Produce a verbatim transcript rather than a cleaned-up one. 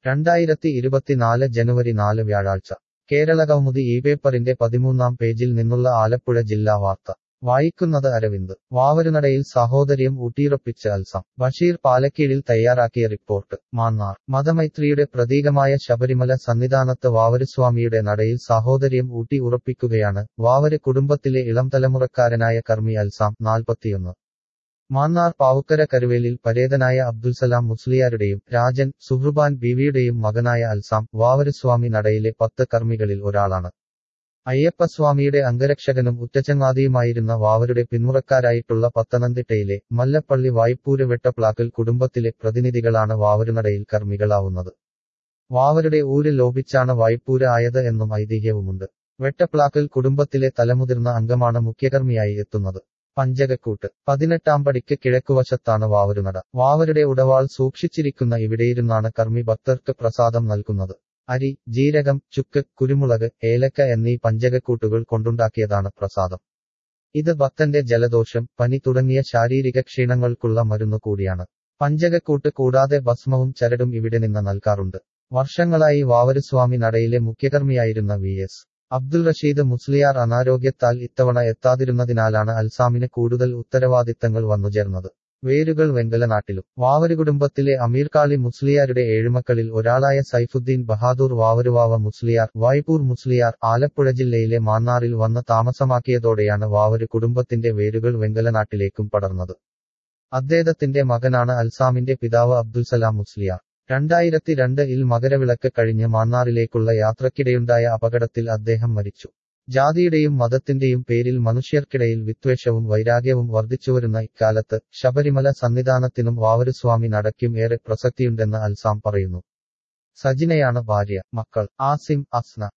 രണ്ടായിരത്തി ഇരുപത്തിനാല് ജനുവരി നാല് വ്യാഴാഴ്ച കേരളകൗമുദി ഈ പേപ്പറിന്റെ പതിമൂന്നാം പേജിൽ നിന്നുള്ള ആലപ്പുഴ ജില്ലാ വാർത്ത വായിക്കുന്നത് അരവിന്ദ്. വാവരുനടയിൽ സാഹോദര്യം ഊട്ടിയുറപ്പിച്ച് അൽസം. ബഷീർ പാലക്കീഴിൽ തയ്യാറാക്കിയ റിപ്പോർട്ട്. മാന്നാർ. മതമൈത്രിയുടെ പ്രതീകമായ ശബരിമല സന്നിധാനത്ത് വാവരുസ്വാമിയുടെ നടയിൽ സാഹോദര്യം ഊട്ടി ഉറപ്പിക്കുകയാണ് വാവര് കുടുംബത്തിലെ ഇളം തലമുറക്കാരനായ കർമ്മി അൽസാം, നാൽപ്പത്തിയൊന്ന്. മാന്നാർ പാവുക്കര കരുവേലിൽ പരേതനായ അബ്ദുൽസലാം മുസ്ലിയാരുടെയും രാജൻ സുഹ്റുബാൻ ബീവിയുടെയും മകനായ അൽസാം വാവരുസ്വാമി നടയിലെ പത്ത് കർമ്മികളിൽ ഒരാളാണ്. അയ്യപ്പസ്വാമിയുടെ അംഗരക്ഷകനും ഉറ്റചങ്ങാതിയുമായിരുന്ന വാവരുടെ പിന്മുറക്കാരായിട്ടുള്ള പത്തനംതിട്ടയിലെ മല്ലപ്പള്ളി വായ്പൂര് വെട്ടപ്ലാക്കൽ കുടുംബത്തിലെ പ്രതിനിധികളാണ് വാവരുനടയിൽ കർമ്മികളാവുന്നത്. വാവരുടെ ഊര് ലോപിച്ചാണ് വായ്പൂര് ആയത് എന്നും ഐതിഹ്യവുമുണ്ട്. വെട്ടപ്ലാക്കൽ കുടുംബത്തിലെ തലമുതിർന്ന അംഗമാണ് മുഖ്യകർമ്മിയായി എത്തുന്നത്. പഞ്ചകക്കൂട്ട്. പതിനെട്ടാം പടിക്ക് കിഴക്കുവശത്താണ് വാവരുനട. വാവരുടെ ഉടവാൾ സൂക്ഷിച്ചിരിക്കുന്ന ഇവിടെയിരുന്നാണ് കർമ്മി ഭക്തർക്ക് പ്രസാദം നൽകുന്നത്. അരി, ജീരകം, ചുക്ക്, കുരുമുളക്, ഏലക്ക എന്നീ പഞ്ചകക്കൂട്ടുകൾ കൊണ്ടുണ്ടാക്കിയതാണ് പ്രസാദം. ഇത് ഭക്തന്റെ ജലദോഷം, പനി തുടങ്ങിയ ശാരീരിക ക്ഷീണങ്ങൾക്കുള്ള മരുന്നു കൂടിയാണ്. പഞ്ചകക്കൂട്ട് കൂടാതെ ഭസ്മവും ചരടും ഇവിടെ നിന്ന് നൽകാറുണ്ട്. വർഷങ്ങളായി വാവരുസ്വാമി നടയിലെ മുഖ്യകർമ്മിയായിരുന്ന വി എസ് അബ്ദുൽ റഷീദ് മുസ്ലിയാർ അനാരോഗ്യത്താൽ ഇത്തവണ എത്താതിരുന്നതിനാലാണ് അൽസാമിന് കൂടുതൽ ഉത്തരവാദിത്തങ്ങൾ വന്നുചേർന്നത്. വേരുകൾ വെങ്കലനാട്ടിലും. വാവര് കുടുംബത്തിലെ അമീർകാളി മുസ്ലിയാരുടെ ഏഴുമക്കളിൽ ഒരാളായ സൈഫുദ്ദീൻ ബഹാദൂർ വാവരുവാവ മുസ്ലിയാർ വായ്പൂർ മുസ്ലിയാർ ആലപ്പുഴ ജില്ലയിലെ മാന്നാറിൽ വന്ന് താമസമാക്കിയതോടെയാണ് വാവര് കുടുംബത്തിന്റെ വേരുകൾ വെങ്കലനാട്ടിലേക്കും പടർന്നത്. അദ്ദേഹത്തിന്റെ മകനാണ് അൽസാമിന്റെ പിതാവ് അബ്ദുൽസലാം മുസ്ലിയാർ. രണ്ടായിരത്തി രണ്ട് ഇൽ മകരവിളക്ക് കഴിഞ്ഞ് മാന്നാറിലേക്കുള്ള യാത്രക്കിടെയുണ്ടായ അപകടത്തിൽ അദ്ദേഹം മരിച്ചു. ജാതിയുടെയും മതത്തിന്റെയും പേരിൽ മനുഷ്യർക്കിടയിൽ വിദ്വേഷവും വൈരാഗ്യവും വർദ്ധിച്ചുവരുന്ന ഇക്കാലത്ത് ശബരിമല സന്നിധാനത്തിനും വാവരുസ്വാമി നടയ്ക്കും ഏറെ പ്രസക്തിയുണ്ടെന്ന് അൽസാം പറയുന്നു. സജിനയാണ് ഭാര്യ. മക്കൾ ആസിം, അസ്ന.